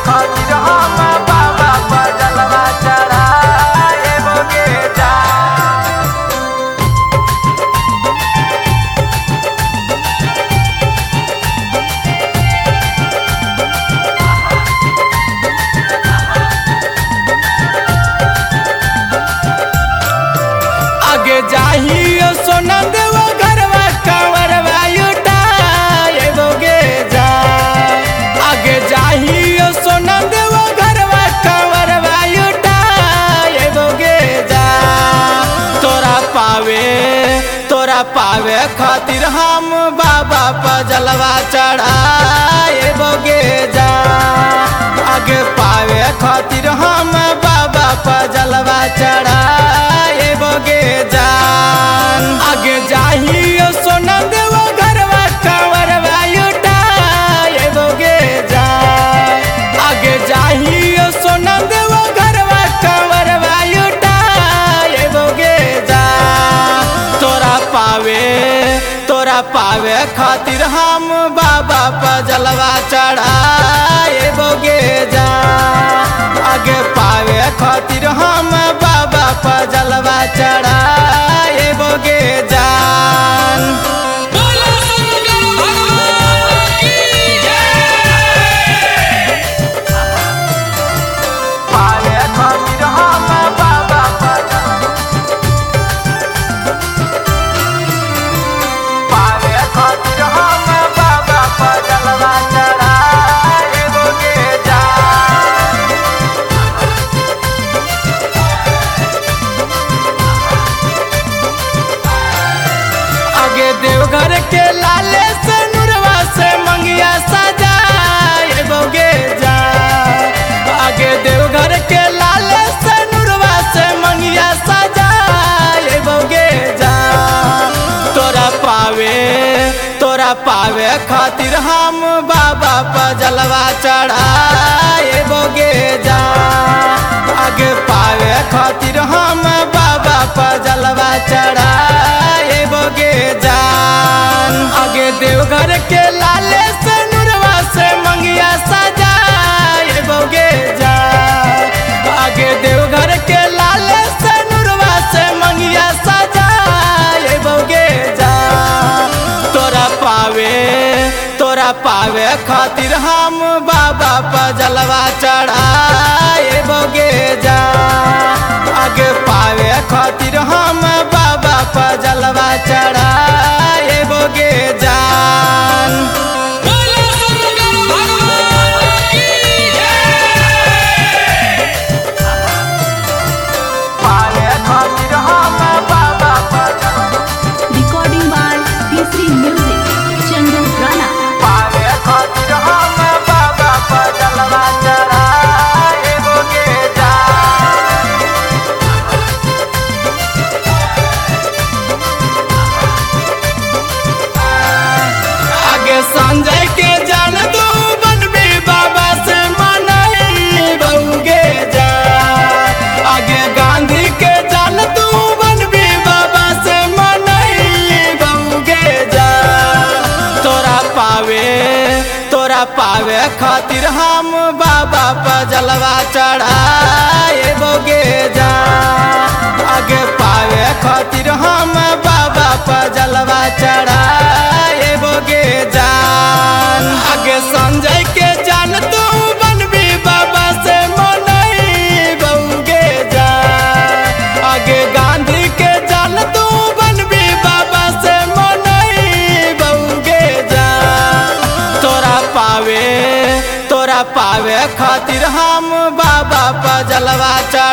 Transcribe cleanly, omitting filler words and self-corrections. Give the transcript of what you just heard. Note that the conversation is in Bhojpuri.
खातिर हम बाबा पर जलवा चढ़ाएबोगे जा। आगे जाहियो सोना देव घरवा कंवरवा उठाएबोगे जा। आगे जाहियो सोना देव घरवा कंवरवा उठाएबोगे जा। तोरा पावे खातिर हम बाबा पर जलवा चढ़ाएबोगे जा। आगे पावे खातिर हम बाबा पर जलवा चढ़ाएबोगे जा। आगे जाहियो सोना देव घरवा कंवरवा उठाएबोगे जा। आगे जाहियो सोना देव घरवा कंवरवा उठाएबोगे जा। तोरा पावे खातिर हम बाबा पर जलवा चढ़ाएबोगे जा। आगे पावे खातिर हम बाबा पर जलवा चढ़ाएबोगे जा। पावे खातिर हम बाबा पर पावे खातिर हम बाबा पर जलवा चढ़ाएबोगे जा। आगे देवघर के लाले से नुरवा से मंगिया सजाएबोगे जा। आगे देवघर के लाले से नुरवा से मंगिया सजाएबोगे जा। तोरा पावे खातिर हम बाबा पर जलवा चढ़ाएबोगे जा। आगे पावे खातिर हम बाबा पर जलवा चढ़ाएबोगे जा। आगे देवघर के लाले से नुरवा से मंगिया सजाएबोगे जा। आगे देवघर के लाले से नुरवा से मंगिया सजाएबोगे जा। तोरा पावे खातिर हम बाबा पर जलवा चढ़ाएबोगे जा। आगे पावे खातिर हम बाबा पर जलवा चढ़ाएबोगे जा। पावे खातिर हम बाबा पर Recording by P3 Music, Chandu Rana. पावे खातिर हम बाबा पर जलवा चढ़ाएबोगे जा। आगे संजय के जान दो बनबी बाबा से मनाएबोगे जा। आगे गांधी के जान दो बनबी बाबा से मनाएबोगे जा। तोरा पावे खातिर हम बाबा पर जलवा चढ़ाएबोगे जा। आगे पावे खातिर हम बाबा पर जलवा चढ़ाएबोगे जा। आगे संजय के जान तू बनबी बाबा से मनाएबोगे जा। आगे गांधी के जान तू बनबी बाबा से मनाएबोगे जा। तोरा पावे खातिर हम बाबा पर जलवा